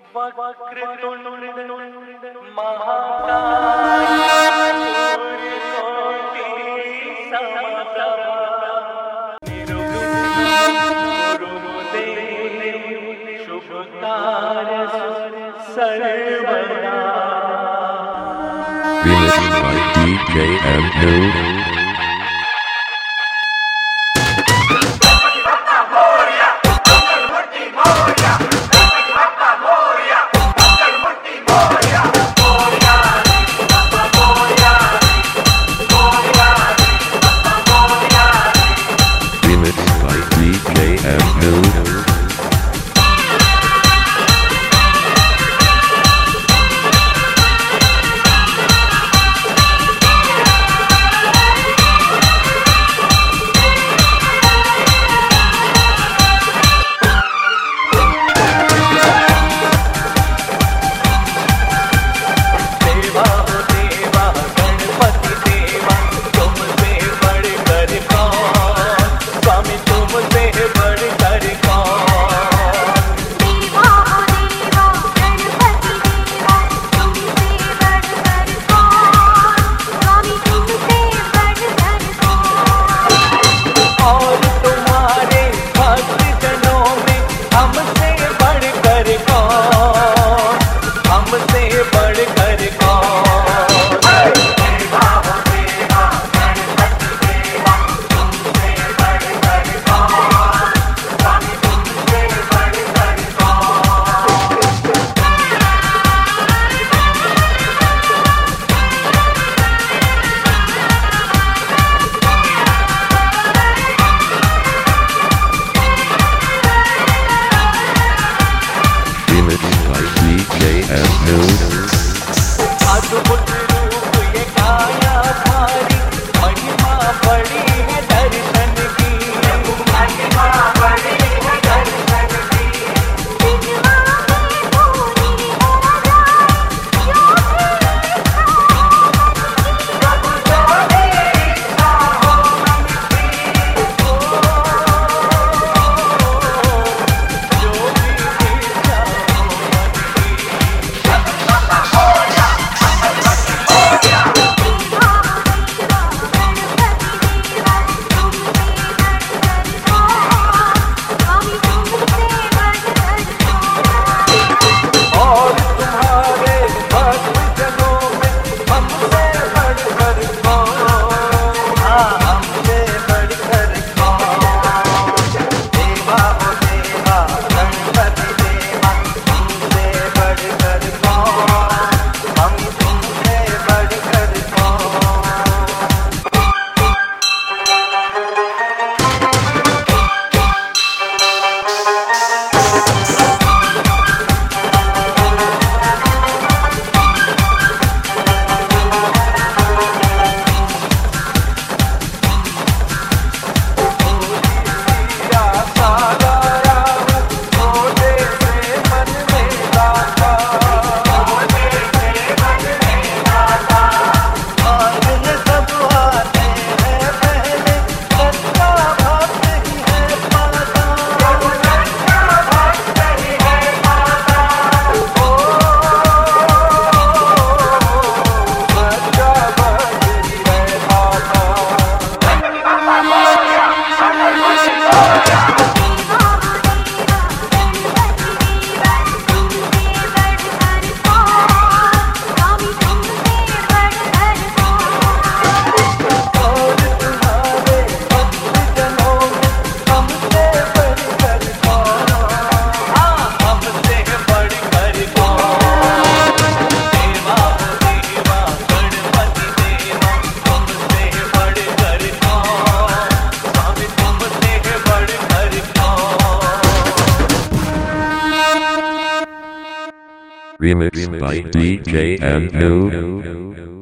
वक्रतुंड महाकाय सूर्यकोटि समप्रभा गुरुदेव शुभ कार्य सर्वदा। Remixed by DJ M2. अद्भुत रूप ये काया भारी, महिमा बड़ी है दर्शन की, महिमा बड़ी है दर्शन की। बिजवा में पूरी हो जाए प्रभु जो मेरी इच्छा हो मन की, जो भी इच्छा हो Remixed by DJ M2.